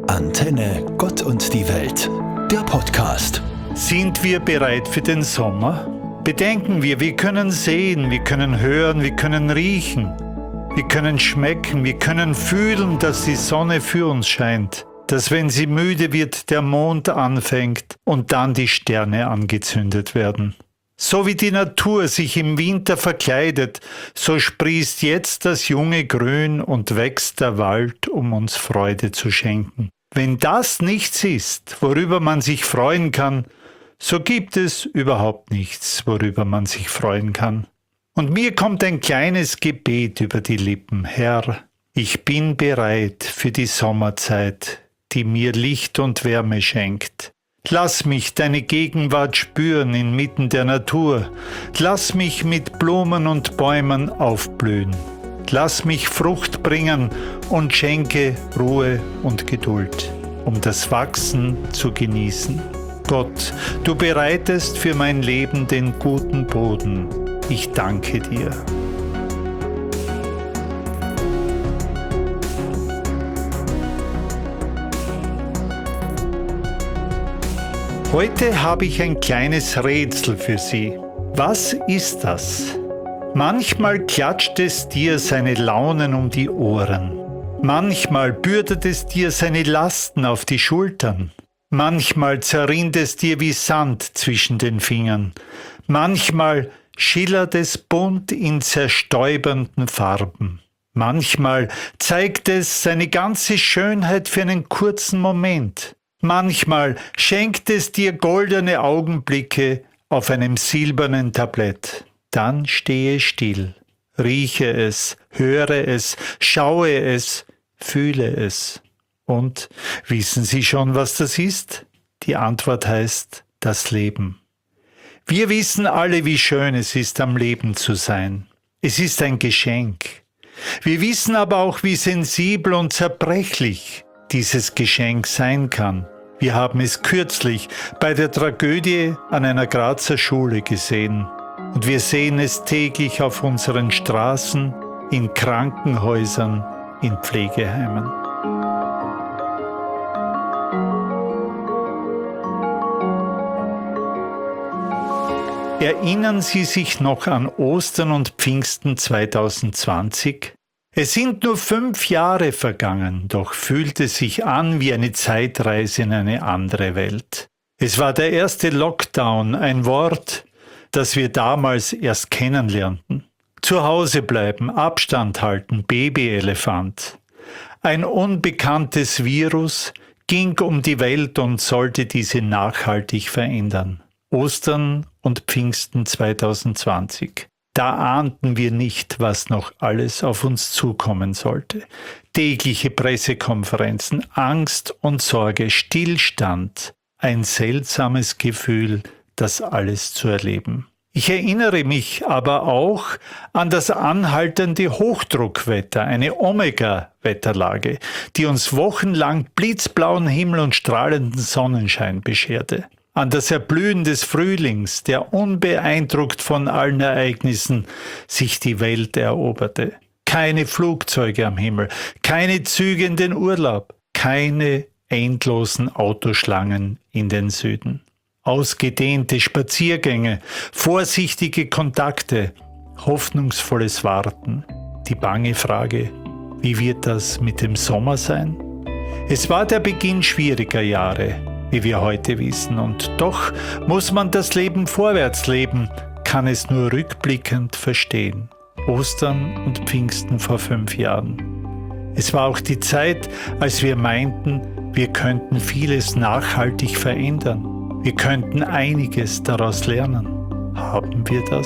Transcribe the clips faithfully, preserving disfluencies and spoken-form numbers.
Antenne Gott und die Welt, der Podcast. Sind wir bereit für den Sommer? Bedenken wir, wir können sehen, wir können hören, wir können riechen, wir können schmecken, wir können fühlen, dass die Sonne für uns scheint, dass wenn sie müde wird, der Mond anfängt und dann die Sterne angezündet werden. So wie die Natur sich im Winter verkleidet, so sprießt jetzt das junge Grün und wächst der Wald, um uns Freude zu schenken. Wenn das nichts ist, worüber man sich freuen kann, so gibt es überhaupt nichts, worüber man sich freuen kann. Und mir kommt ein kleines Gebet über die Lippen. Herr, ich bin bereit für die Sommerzeit, die mir Licht und Wärme schenkt. Lass mich deine Gegenwart spüren inmitten der Natur. Lass mich mit Blumen und Bäumen aufblühen. Lass mich Frucht bringen und schenke Ruhe und Geduld, um das Wachsen zu genießen. Gott, du bereitest für mein Leben den guten Boden. Ich danke dir. Heute habe ich ein kleines Rätsel für Sie. Was ist das? Manchmal klatscht es dir seine Launen um die Ohren. Manchmal bürdet es dir seine Lasten auf die Schultern. Manchmal zerrinnt es dir wie Sand zwischen den Fingern. Manchmal schillert es bunt in zerstäubernden Farben. Manchmal zeigt es seine ganze Schönheit für einen kurzen Moment. Manchmal schenkt es dir goldene Augenblicke auf einem silbernen Tablett. Dann stehe still, rieche es, höre es, schaue es, fühle es. Und wissen Sie schon, was das ist? Die Antwort heißt das Leben. Wir wissen alle, wie schön es ist, am Leben zu sein. Es ist ein Geschenk. Wir wissen aber auch, wie sensibel und zerbrechlich dieses Geschenk sein kann. Wir haben es kürzlich bei der Tragödie an einer Grazer Schule gesehen. Und wir sehen es täglich auf unseren Straßen, in Krankenhäusern, in Pflegeheimen. Erinnern Sie sich noch an Ostern und Pfingsten zwanzig zwanzig? Es sind nur fünf Jahre vergangen, doch fühlt es sich an wie eine Zeitreise in eine andere Welt. Es war der erste Lockdown, ein Wort, das wir damals erst kennenlernten. Zu Hause bleiben, Abstand halten, Babyelefant. Ein unbekanntes Virus ging um die Welt und sollte diese nachhaltig verändern. Ostern und Pfingsten zwanzig zwanzig. Da ahnten wir nicht, was noch alles auf uns zukommen sollte. Tägliche Pressekonferenzen, Angst und Sorge, Stillstand, ein seltsames Gefühl, das alles zu erleben. Ich erinnere mich aber auch an das anhaltende Hochdruckwetter, eine Omega-Wetterlage, die uns wochenlang blitzblauen Himmel und strahlenden Sonnenschein bescherte. An das Erblühen des Frühlings, der unbeeindruckt von allen Ereignissen sich die Welt eroberte. Keine Flugzeuge am Himmel, keine Züge in den Urlaub, keine endlosen Autoschlangen in den Süden. Ausgedehnte Spaziergänge, vorsichtige Kontakte, hoffnungsvolles Warten. Die bange Frage, wie wird das mit dem Sommer sein? Es war der Beginn schwieriger Jahre, wie wir heute wissen. Und doch muss man das Leben vorwärts leben, kann es nur rückblickend verstehen. Ostern und Pfingsten vor fünf Jahren. Es war auch die Zeit, als wir meinten, wir könnten vieles nachhaltig verändern. Wir könnten einiges daraus lernen. Haben wir das?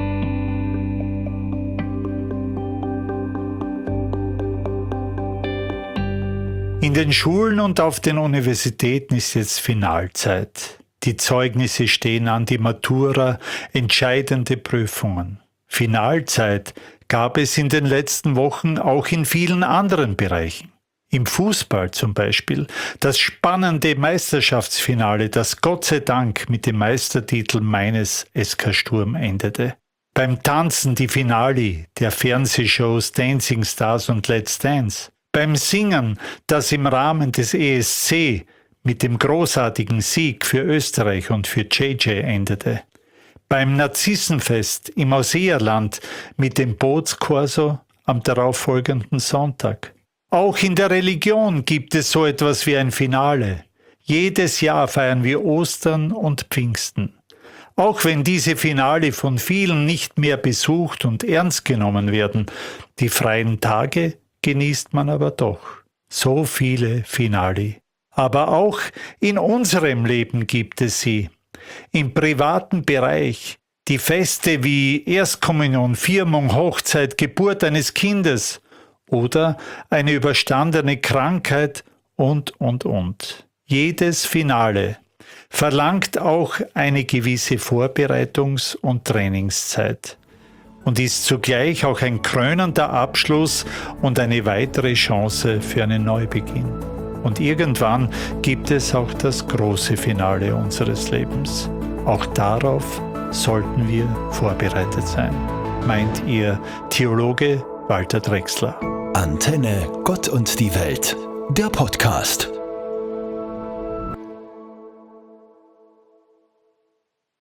In den Schulen und auf den Universitäten ist jetzt Finalzeit. Die Zeugnisse stehen an, die Matura, entscheidende Prüfungen. Finalzeit gab es in den letzten Wochen auch in vielen anderen Bereichen. Im Fußball zum Beispiel, das spannende Meisterschaftsfinale, das Gott sei Dank mit dem Meistertitel meines S K Sturm endete. Beim Tanzen die Finale der Fernsehshows Dancing Stars und Let's Dance. beim Singen, das im Rahmen des E S C mit dem großartigen Sieg für Österreich und für J J endete, beim Narzissenfest im Ausseerland mit dem Bootskorso am darauffolgenden Sonntag. Auch in der Religion gibt es so etwas wie ein Finale. Jedes Jahr feiern wir Ostern und Pfingsten. Auch wenn diese Finale von vielen nicht mehr besucht und ernst genommen werden, die freien Tage genießt man aber doch. So viele Finale. Aber auch in unserem Leben gibt es sie. Im privaten Bereich, die Feste wie Erstkommunion, Firmung, Hochzeit, Geburt eines Kindes oder eine überstandene Krankheit und, und, und. Jedes Finale verlangt auch eine gewisse Vorbereitungs- und Trainingszeit und ist zugleich auch ein krönender Abschluss und eine weitere Chance für einen Neubeginn. Und irgendwann gibt es auch das große Finale unseres Lebens. Auch darauf sollten wir vorbereitet sein, meint Ihr Theologe Walter Drechsler. Antenne Gott und die Welt, der Podcast.